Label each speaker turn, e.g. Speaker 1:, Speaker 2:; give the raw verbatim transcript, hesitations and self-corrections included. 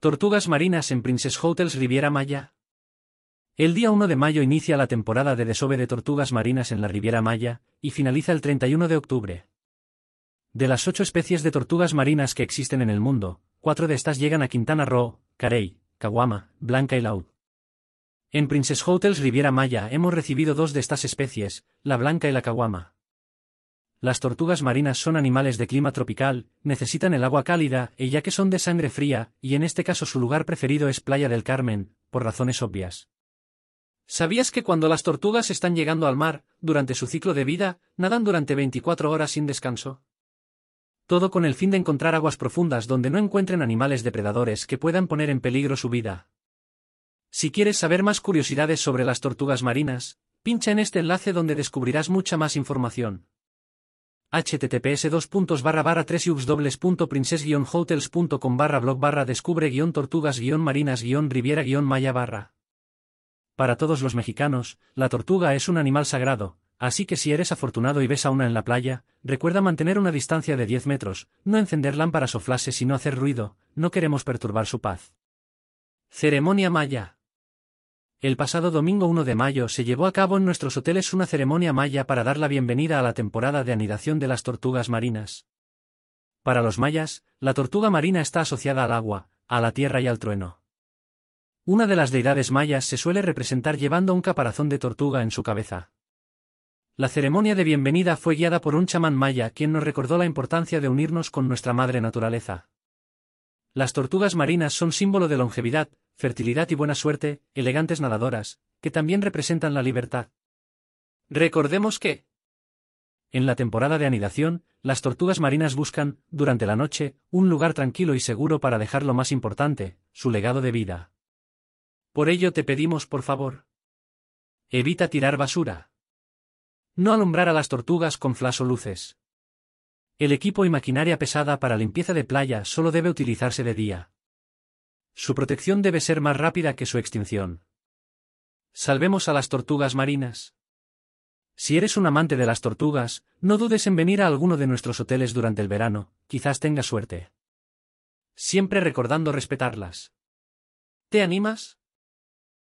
Speaker 1: Tortugas marinas en Princess Hotels Riviera Maya. El día uno de mayo inicia la temporada de desove de tortugas marinas en la Riviera Maya, y finaliza el treinta y uno de octubre. De las ocho especies de tortugas marinas que existen en el mundo, cuatro de estas llegan a Quintana Roo, Carey, Caguama, Blanca y Laúd. En Princess Hotels Riviera Maya hemos recibido dos de estas especies, la blanca y la caguama. Las tortugas marinas son animales de clima tropical, necesitan el agua cálida, y ya que son de sangre fría, y en este caso su lugar preferido es Playa del Carmen, por razones obvias. ¿Sabías que cuando las tortugas están llegando al mar, durante su ciclo de vida, nadan durante veinticuatro horas sin descanso? Todo con el fin de encontrar aguas profundas donde no encuentren animales depredadores que puedan poner en peligro su vida. Si quieres saber más curiosidades sobre las tortugas marinas, pincha en este enlace donde descubrirás mucha más información. https dos puntos barra barra tres ubs punto princess guion hotels punto com barra blog barra descubre guion tortugas guion marinas guion riviera guion maya barra. Para todos los mexicanos, la tortuga es un animal sagrado, así que si eres afortunado y ves a una en la playa, recuerda mantener una distancia de diez metros, no encender lámparas o flashes y no hacer ruido, no queremos perturbar su paz. Ceremonia Maya. El pasado domingo uno de mayo se llevó a cabo en nuestros hoteles una ceremonia maya para dar la bienvenida a la temporada de anidación de las tortugas marinas. Para los mayas, la tortuga marina está asociada al agua, a la tierra y al trueno. Una de las deidades mayas se suele representar llevando un caparazón de tortuga en su cabeza. La ceremonia de bienvenida fue guiada por un chamán maya quien nos recordó la importancia de unirnos con nuestra madre naturaleza. Las tortugas marinas son símbolo de longevidad, fertilidad y buena suerte, elegantes nadadoras, que también representan la libertad. Recordemos que, en la temporada de anidación, las tortugas marinas buscan, durante la noche, un lugar tranquilo y seguro para dejar lo más importante, su legado de vida. Por ello te pedimos por favor. Evita tirar basura. No alumbrar a las tortugas con flash o luces. El equipo y maquinaria pesada para limpieza de playa solo debe utilizarse de día. Su protección debe ser más rápida que su extinción. Salvemos a las tortugas marinas. Si eres un amante de las tortugas, no dudes en venir a alguno de nuestros hoteles durante el verano, quizás tengas suerte. Siempre recordando respetarlas. ¿Te animas?